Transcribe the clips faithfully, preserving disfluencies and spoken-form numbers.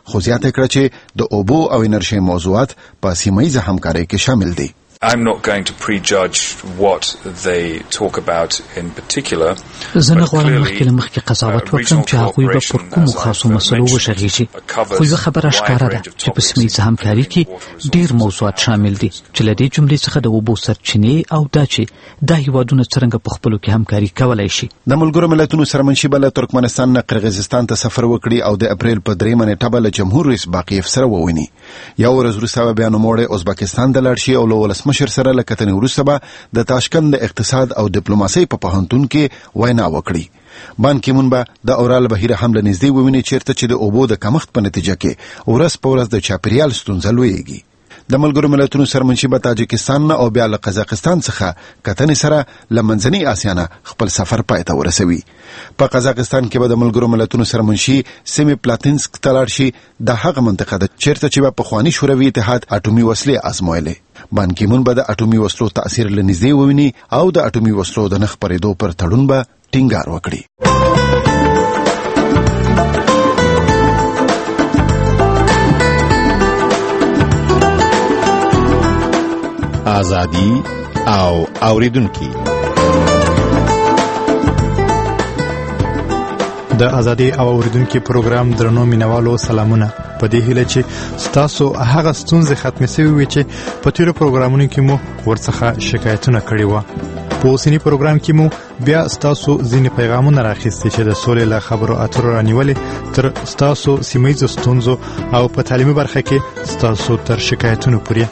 خو زیاته کړه چې د اوبو او انرژي موضوعات په سیمه ییزه همکارۍ کې شامل دي. I'm not going to prejudge what they talk about in particular. زنه غواړم مخکې له مخکې قضاوت وکړم چې هغوی به پر کومو خاصو مسلو وغږېږي، خو یوه خبره ښکاره ده چې په سیمه ییزه همکاري کې ډېر موضوعات شامل دي چې له دې جملې څخه د اوبو سرچینې او دا چې دا هیوادونه څرنګه په خپلو کې همکاري کولی شي. د ملګرو ملتونو سرمنشي له ترکمنستان نه قرغیزستان ته سفر وکړي او د اپریل په دریمه نیټه به له جمهور رئیس باقیف سره وویني. یو ورځ وروسته بیا نوموړی ازبکستان ته لاړ شي او له ولسمشر سره له کتنې وروسته به د تاشکند د اقتصاد او ډیپلوماسۍ په پوهنتون کې وینا وکړي. بان کی مون به د اورال بهیر هم له نږدې وویني چیرته چې د اوبو د کمښت په نتیجه کې ورځ په ورځ د چاپیریال ستونزه لویږي. د ملګرو ملتونو سرمنشي به تاجکستان نه او بیا له قزاقستان څخه کتنې سره له منځنۍ اسیا نه خپل سفر پای ته ورسوي. په قزاقستان کې به د ملګرو ملتونو سرمنشي سیمي پلاتینسک ته لاړ شي. د هغه منطقه ده چیرته چې به پخواني شوروي اتحاد اټومي وسلې ازمویلې. بان کی مون به د اټومي وسلو تاثیر له نږدې وویني او د اټومي وسلو د نه خپرېدو پر تړون به ټینګار وکړي. ازادي او اوریدونکي د ازادي او اوریدونکو پروګرام درنو مینوالو سلامونه. په دې هیله چې ستاسو هغه ستونزې ختمې شوې وي چې په تیرو پروګرامونو کې مو ورڅخه شکایتونه کړي وو. په اوسنی پروګرام کې مو بیا ستاسو ځینې پیغامونه راخیستي چې د سولې له خبرو اترو رانیولې تر ستاسو سیمه ییزو ستونزو او په تعلیمي برخه کې ستاسو تر شکایتونو پورې.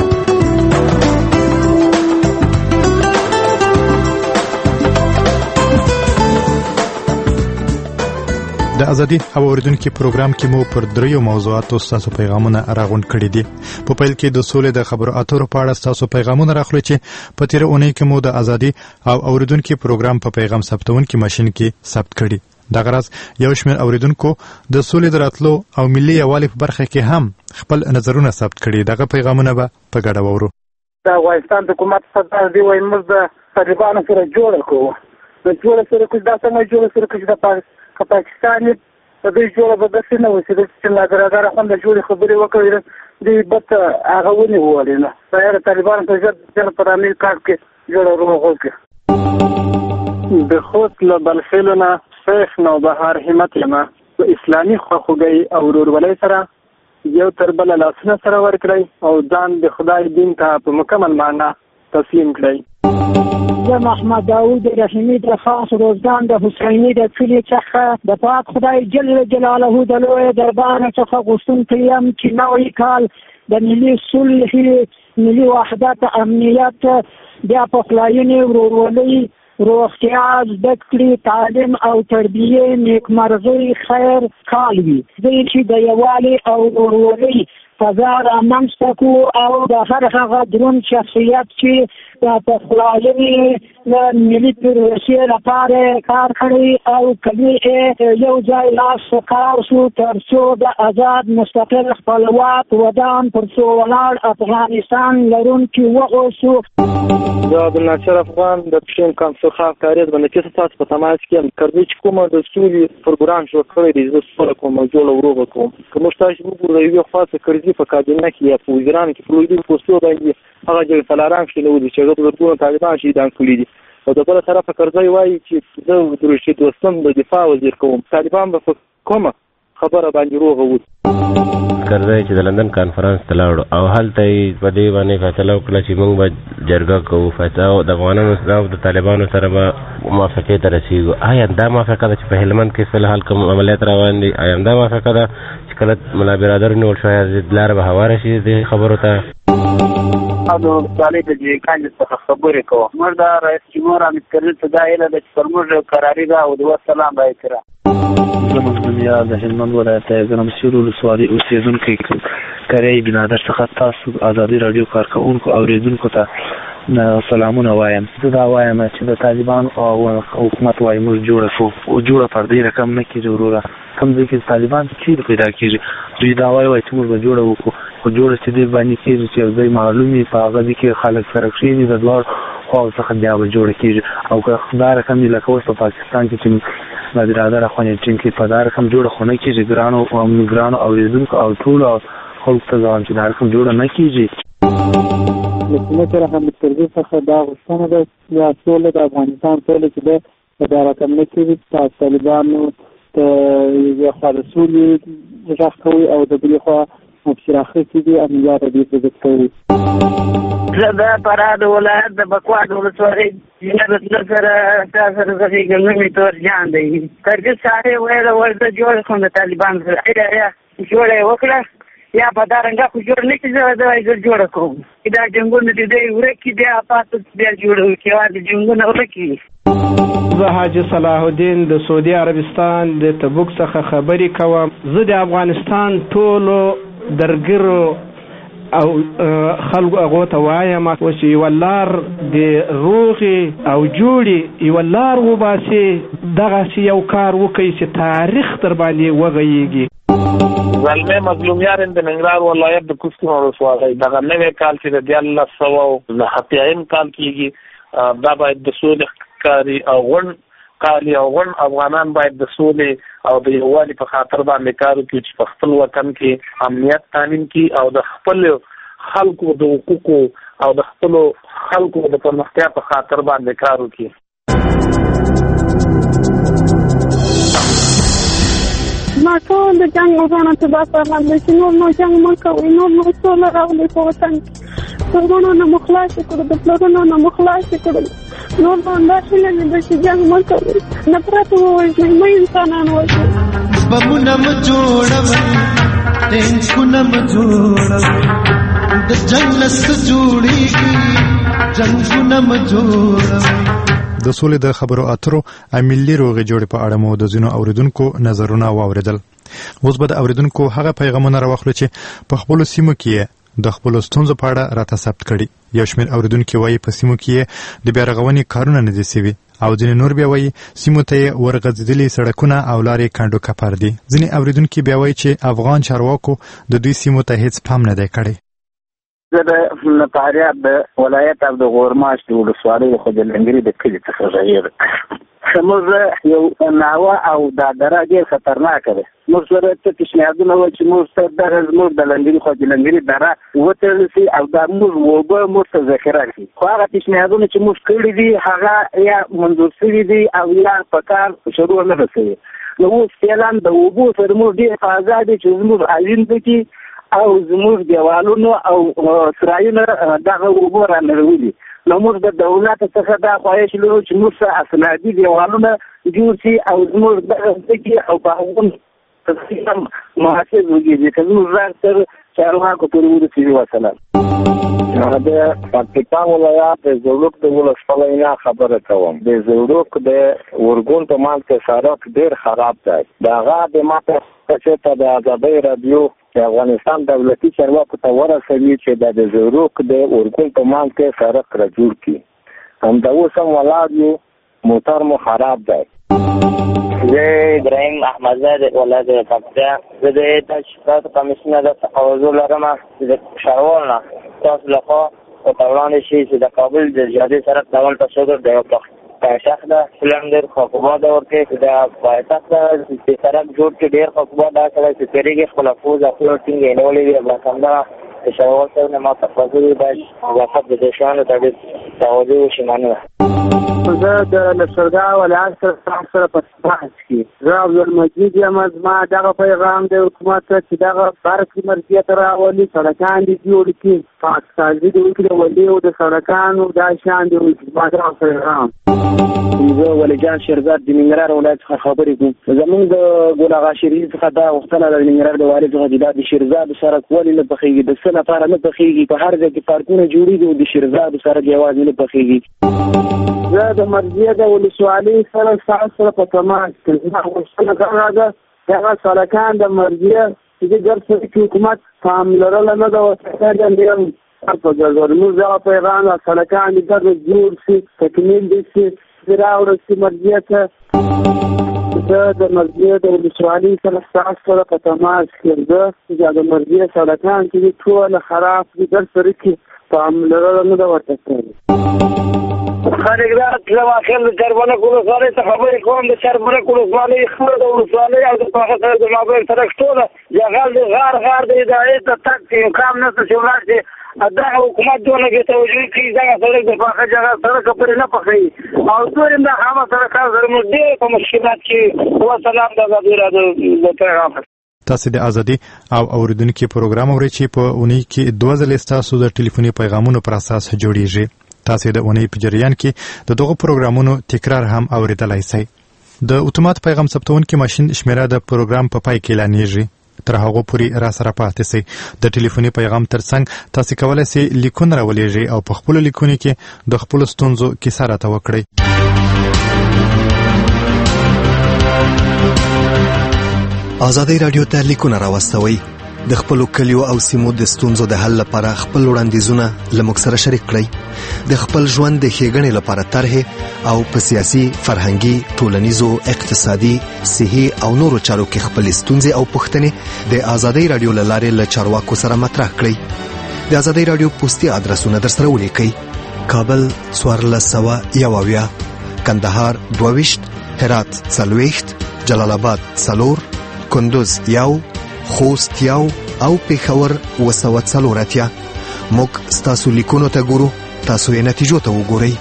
د ازادي او اوریدونکو پروګرام کې مو پر دریو موضوعاتو ستاسو پیغامونه راغونډ کړي دي. په پیل کې د سولې د خبرو اترو په اړه ستاسو پیغامونه راخلو چې په تیر اونۍ کې مو د ازادي او اوریدونکو پروګرام په پیغام ثبتونکو ماشين کې ثبت کړي. د غرض یو شمېر اوریدونکو د سولې دراتلو او ملي یووالي په برخه کې هم خپل نظرونه ثبت کړي. دغه پیغامونه به په ګډه وورو. د افغانستان حکومت صدر دی وایي موږ د طالبانو سره جوړ کوو. د جوړ سره کوم دا څنګه جوړ سره کوم د پاکستان د دې جوړه به داسې نه وي چې ناګراداره خوند جوړې خبرې وکړي د بت هغه ونیولې نه سره طالبان ته ځل پر امیر کار کې جوړه وروغوږي. د خوست له بلخیلو نه شیخ نوبهار همت لمه په اسلامي خواخوږۍ او ورورولۍ سره یو تر بله لاسونه سره ورکړئ او ځان د خدای دین ته په مکمل معنا تسلیم کړئ. د محمد داوود رحیمی د خاص روزګان د حسینی د کلي څخه د پاک خدای جل جلاله د لوی دربار څخه غوښتونکی یم چې نوی کال د ملي صلح، ملي وحدت، امنیت، بیا پخلاینې، ورورولۍ، روغتیا، زده کړې، تعلیم او تربیې، نیکمرغۍ، خیر کال وي. زه چې د یووالي او ورورولۍ فضا رامنځته کړو او د هر هغه دروند شخصیت چې د پخلاینې د ملي پروسې لپاره کار کړی او کوي یو ځای لاس په کار شو تر څو د آزاد مستقل خپلواک ودان پر څو ولاړ افغانستان لرونکي واوسو. زه عبدالناصر افغان د پښین کانسل خاف کاریز باندې کې تاسو په تماس کې یم. کړي چې کومه د سولې پروګرام جوړ کړی دی زه سره کوم جوړ وروغه کوم. کوم تاسو وګورئ یو خاصه کړي په کابینه کې یا په وزیرانو کې په لوی پوسټو باندې هغه جګ سلاران کې نو دي چې هغه ټول طالبان شي دان کړی دي او د بل طرفه کرځي وایي چې زه د رشید دوستم د دفاع وزیر کوم. طالبان به کومه خبره باندې روغه و کرځي چې د لندن کانفرنس ته لاړو او هلته په دې باندې فیصله وکړه چې موږ به جرګه کوو فیصله د افغانانو سره د طالبانو سره به موافقې ته رسیږو. آیا دا موافقه ده چې په هلمند کې فلحال کوم عملیات روان دي؟ آیا دا موافقه ده چې کله ملا برادر نیول شوی لاره به هواره شي دې خبرو ته؟ او طالب دې کاندید څخه خبرې کوو. موږ د رئیس جمهور حامد کرزي ته دا ایله ده چې پر موږ قراري ده او د وسلام به یې کړه. زموږ دنیا د هلمند ولایت د مسیر ولسوالۍ اوسېدونکی کری بنادر څخه تاسو ازادي راډیو کارکوونکو اوریدونکو ته سلامونه وایم. زه دا وایم چې د طالبان او حکومت وايي موږ جوړه کوو او جوړه پر دې رقم نه کېږي وروره. کوم ځای کې طالبان چیرې پیدا کېږي دوی دا وایي چې موږ به جوړه وکړو خو جوړه چې دې باندې کېږي چې یو ځای معلوم وي په هغه ځای کې خلک سره کښېني د دواړو خواو څخه بیا به جوړه کېږي او که دا رقم وي لکه اوس په پاکستان کې چې نادر اخواني چې په دار کوم جوړ خونه کې ګرانو او ګرانو او زموږ او ټول خلک ته ځان چې دار کوم جوړ نه کیږي. نو سره هم ترغیب څخه دا غوښتنه ده چې ټول د افغانستان ټول چې د اداره کوم کې د طالبانو ته یو خالصولي ځخ کوي او د بل خوا مبشراخه کې دي امنیت دې په کوي. زه پراد ولایت د بکواد ولسوالۍ جنت نصر تاسو زغی ګنمې تور جان دی ترګه ساره ویل ورته جوړ کوم د طالبان سره ایا جوړه وکړه یا په دارنګه خو جوړ نه کیږي دا یې جوړ کوم دا جنګونه دې دی ورکی دی اپاتو دې جوړو کې واده جنګونه ورکی. زه حاجی صلاح الدین د سعودي عربستان د تبوک څخه خبرې کوم. زه د افغانستان ټولو درګرو او خلق هغه ته وایم چې ولار د روغي او جوړي ولار وباسي دغه یو کار وکړي چې تاریخ تر باندې وغږیږي. زلمه مظلومیان د ننګرهار ولایت د کوڅې ولسوالۍ دغه نوې کال چې د دیالله سوه نه هتیایم کال کېږي دا باید د سولې کاری او غون کاری او غون افغانان باید د سولې او د یووالي په خاطر باندې کار وکړي چې په خپل وطن کې امنیت تامین کړي او د خپل خلکو د حقوقو او د خپل خلکو د پرمختیا په خاطر باندې کار وکړي. ما ټول د جنګ وروڼه ته دا پیغام دی چې نور نو جنګ مه کوئ نور نو سوله راغلې په وطن کې پلرونو نه مو خلاص کړو د پلرونو نه مو خلاص کړو نور نو دا هیله مې ده چې جنګ مه کوئ نفرت ووژنئ مه انسانان وژنئ. بمونه مه جوړوئ ټینکونه مه جوړوئ د جنګ نه څه جوړېږي جنګونه مه جوړوئ. د سولې د خبرو اترو ملي روغې جوړې په اړه مو د ځینو اوریدونکو نظرونه واوریدل. اوس به د اوریدونکو هغه پیغامونه راوخلو چې په خپلو سیمو کې د خپلو ستونزو په اړه راته ثبت کړي. یو شمېر اوریدونکي وایي په سیمو کې د بیا رغونې کارونه نه دي سوي او ځینې نور بیا وایي سیمو ته یې ورغځېدلي سړکونه او لارې کنډو کپر دي. ځینې اوریدونکي بیا وایي چې افغان چارواکو د دوی سیمو ته هیڅ پام نه دی کړی. زه د فاریاب د ولایت او د غورماش د ولسوالۍ خو د لنګري د کلي څخه غیر زموږ یو ناوه او دا دره ډېر خطرناکه ده. موږ سره څه پیشنهادونه وایي چې موږ ته دغه زموږ د لنګري خو د لنګري دره وتړل شي او دا موږ اوبه موږ ته ذخیره شي. خو هغه پیشنهادونه چې موږ کړي دي هغه یا منظور شوي دي او یا په کار شروع نه ده شوې. نو اوس فعلا د اوبو سره موږ ډېر فضا دي چې زموږ عاین دي او زموږ دیوالونه او سرایونه دغه اوبه را نړولي. نو موږ د دولت څخه دا خواهش لرو چې موږ څه اسنادي دیوالونه جوړ شي او زموږ دغه ځکې او په هغون تقسیم محاسب وګېږي که زموږ غږ تر چارواکو پورې ورسېږي. وسلام. د پکتیکا ولایت د زوړوک د ولسوالۍ نه خبره کوم. د زوړوک د ورګون په منځ کې سړک ډېر خراب دی. د هغه د ماته چې ته د ازادۍ راډیو د افغانستان دولتي چارواکو ته ورسوي چې د زوړوک د ورګون په منځ کې سړک را جوړ کړي. همدا اوس هم ولاړ یو موټر مو خراب دی. زه ابراهیم احمدزاده ولایت پکتیا زه د تشکیلات کمیسیون د تقاضا لرم چې د شاروال نه تاسو لخوا په وړاندې شي چې د کابل د جادي سړک ډول تصور د یو پایتخت ده سلندر خاکوباد ورکې چې د پایتخت د سړک جوړ کې ډېر خاکوباد دا سړی چې تېرېږي خپله پوز خپل ټینګ یې نیولې وي همداراز د شاروال صاحب نه ما تقاضا وي باید وقف د دې شیانو ته ډېر توجه وشي. مننه. زه د لښکرګاه ولایت سره سره په بحث کې زه عبدالمجید یم. زما دغه پیغام د حکومت ته چې دغه برخې مرکزیت ته راولي سړکان دې جوړ کړي پاکسازي دې وکړي د ولي او د سړکانو دا شیان دې وکړي. زما دغه پیغام. زه ولیجان شیرزاد د ننګرهار ولایت څخه خبرې کوم. زموږ د ګل اغا شریف څخه دا غوښتنه ده د ننګرهار د والي څخه چې دا د شیرزاد سړک ولې نه پخېږي د څه لپاره نه پخېږي. په هر ځای کې پارکونه جوړېږي او د شیرزاد سړک یوازې نه پخېږي. زه د مرضیه د ولسوالۍ سره سره سره په تماس کې دا غوښتنه دا ده هغه سړکان د مرضیه چې د ګرد سره کې حکومت پام لرله نه ده ورته ډېر په ګرځول. موږ دغه پیغام د سړکان د ګرد جوړ شي تکمیل دي شي د راوړل شي مرضیه ته. زه د مرضیه د ولسوالۍ سره سره سره په تماس کې زه چې د مرضیه سړکان چې ټول خراب دي ګرد سره کې پام لرله نه ده ورته خالق رات لما خل چربونه کولو سره ته خبرې کوم د چربونه کولو سره خبر د ولسوالۍ او د پاخه سره د مابین سره ټوله جغل د غار غار د ادارې ته تک امکان نشته چې ولاشي دا حکومت دونه کې توجه کوي دا سره د پاخه جغل سره کپر نه پخې او ټول د هغه سره کار سره مو دې په مشکلات کې و سلام د غیر د پیغام تاسو د ازادي او اوریدونکو پروګرام اورئ چې په اونۍ کې دوه ځله تاسو د ټلیفوني پیغامونو پر اساس جوړیږي. تاسو د اونۍ په جریان کې د دغه پروګرامونو تکرار هم اوریدلای شئ. د اتومات پیغام ثبتونکو ماشين شمیره د پروګرام په پای کې اعلانېږي. تر هغه پورې را سره پاتې شئ. د ټلیفوني پیغام ترڅنګ تاسو کولای شئ لیکونه راولېږئ او په خپل لیکونو کې د خپل ستونزو کیسه راته وکړئ. ازادي رادیو ته لیکونه راوستوي. د خپل کلیو او سیمو د ستونزو د حل لپاره خپل وړاندیزونه لمک سره شریک کړئ. د خپل ژوند د ښېګڼې لپاره طرحې او په سیاسي، فرهنګي، ټولنیزو، اقتصادي، صحي او نورو چارو کې خپل ستونزې او پوښتنې د ازادي رادیو له لارې له چارواکو سره مطرح کړئ. د ازادي رادیو پوسټي ادرسونه درسره ولیکئ: کابل څوارلس سوه یو اویا، کندهار دوه ویشت، هرات څلوېښت، جلال آباد څلور، کندوز یو، خوست یو او پېښور اوه سوه څلور اتیا. موږ ستاسو لیکونو ته ګورو، تاسو یې نتیجو ته وګورئ.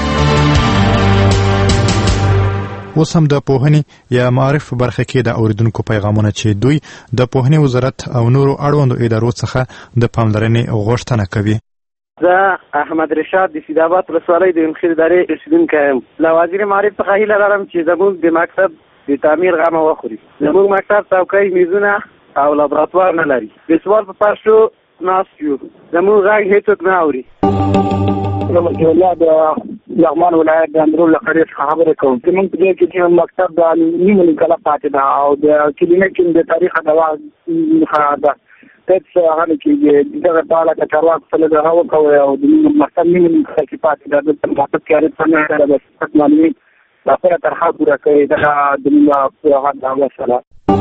اوس هم د پوهنې یا معرف برخه کې د اوریدونکو پیغامونه چې دوی د پوهنې وزارت او نورو اړوندو ادارو څخه د پاملرنې غوښتنه کوي. زه احمد رشاد د سیدآباد ولسوالۍ د انخیر ادارې اوسیدونکی یم. له وزیر معرف څخه هیله لرم چې زموږ د مکتب د تعمیر غمه وخوري. زموږ مکتب څوکۍ، میزونه او لابراتوار نه لري. د سوال په پښتو ناست یو. زموږ غږ هیڅوک نه اوري. زموږ ولادت د لغمان ولایت د اندرو له قريې څخه خبرې کوم. زموږ په دې کې چې مکتب د نیمه کله پاتې ده او د کلینیک د تاریخ د واغ ده تاسو هغه کې دغه ډول د چارواکو سره د هغو کوي او د مکتب نیمه کې پاتې ده. د مکتب کې اړیکه نه لري. بس معلومات لا پر ترخه پورا کوي دا د هغه د وسله.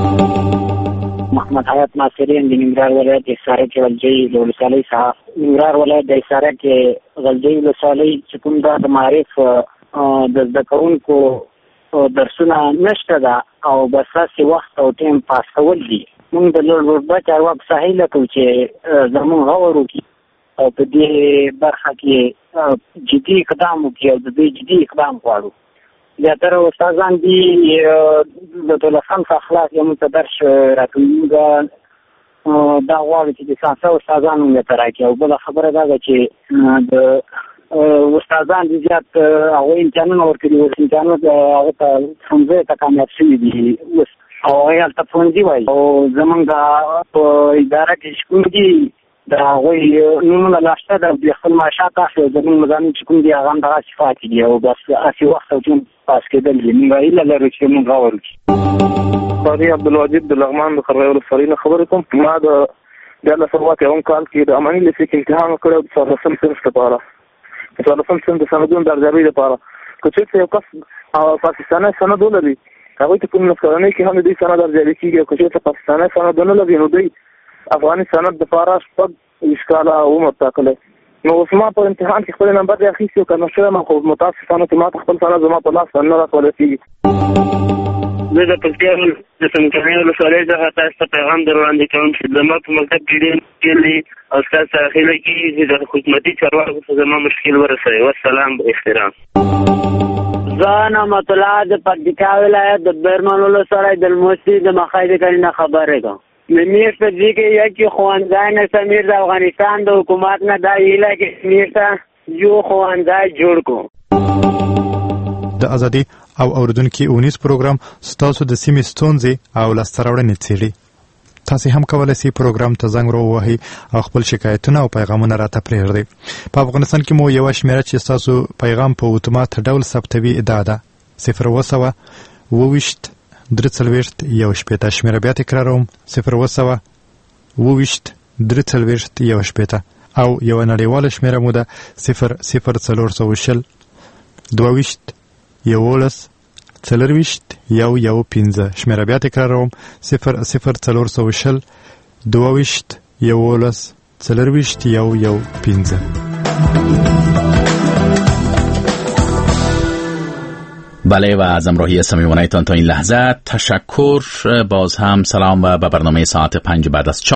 محمد حیات ناصری د ننګرهار ولایت د حصارک ولجې ولسوالۍ څخه. ننګرهار ولایت د حصارک ولجې ولسوالۍ چې کوم د معرف د زده کوونکو درسونه نشته ده او بس هسې وخت او ټایم پاس کول دي. موږ د لوړ رتبه چارواکو څخه هیله کوو چې زموږ غور وکړي او په دې برخه کې جدي اقدام وکړي او د دې جدي اقدام غواړو. زیاتره استادان دي د دولسم څخه خلاص یو متدرس راکوي دا غواړي چې د سانسه استادان موږ ته راکړي. او بله خبره دا ده چې د استادان دي زیات هغوی امتحانونه ورکړي اوس امتحانونه هغه ته ښوونځیو ته کامیاب شوي دي او هغوی هلته ښوونځي وایي او زمونږ په اداره کې چې کوم دي د هغوی نومونه لا شته ده. د خپل معاشات اخلي او زمونږ مضامین چې کوم دي هغه هم دغسې پاتې دي او بس هسې وخت او ټایم پاس کېدل دي. موږ هیله لرو چې موږ غور وکړي. قاضي عبدالواجد د لغمان د قرغې ولسوالۍ نه خبرې کوم. ما د دیارلس سوه اته اووم کال کې د اماني لیسې کې امتحان وکړی د څوارلسم صنف لپاره د څوارلسم صنف د سندونو د ارزیابۍ لپاره. که چېرته یو کس پاکستانی سند ولري هغوی ته کوم نسکرنۍ کې هم د دوی سند ارزیابي کېږي او که چېرته پاکستانی سند ونه لري نو دوی افغاني سند دپاره شپږ ویشت کاله عمر ټاکلی. نو اوس ما په امتحان کې خپل نمبر دی اخیستی او کنه شوی یم خو متاسفانه چې ما ته خپل سند زما په لاس باندې نه راکولی کېږي. زه د پکتیا د څمکنیو ولسوالۍ څخه تاسو ته پیغام در وړاندې کوم چې زما په مکتب کې ډېر مشکل دي او ستاسو سره هیله کېږي چې د حکومتي چارواکو ته زما مشکل ورسوي. والسلام احترام. زه نعمت الله د پکتیکا ولایت د برمن ولسوالۍ د الموسي د مخای د کلي نه خبرې کوم. میر په دې کې یو ښوونځی نه سمیر د افغانستان د حکومت نه دا هیله کې میر ته یو ښوونځی جوړ کړو. د ازادي او اوریدونکو اونیز پروګرام ستاسو د سیمې ستونزې او لاسته راوړنې څېړي. تاسو هم کولای شئ پروګرام ته زنګ راووهئ او خپل شکایتونه او پیغامونه راته پرېږدئ. په افغانستان کې مو یوه شمېره چې ستاسو پیغام په اتومات ډول ثبتوي دا ده: صفر اوه سوه اوه ویشت درې څلوېښت یو شپېته. شمېره بیا تکراروم: صفر اوه سوه اوه ویشت درې څلوېښت یو شپېته. او یوه نړیواله شمېره مو ده: صفر صفر څلور سوه شل دوه ویشت یولس څلرویشت یو یو پنځه. شمېره بیا تکراروم: صفر صفر څلور سوه شل دوه ویشت یولس څلرویشت یو یو پنځه. بله و از همراهی صمیمانه‌تان تا این لحظه تشکر. باز هم سلام و به برنامه ساعت پنج بعد از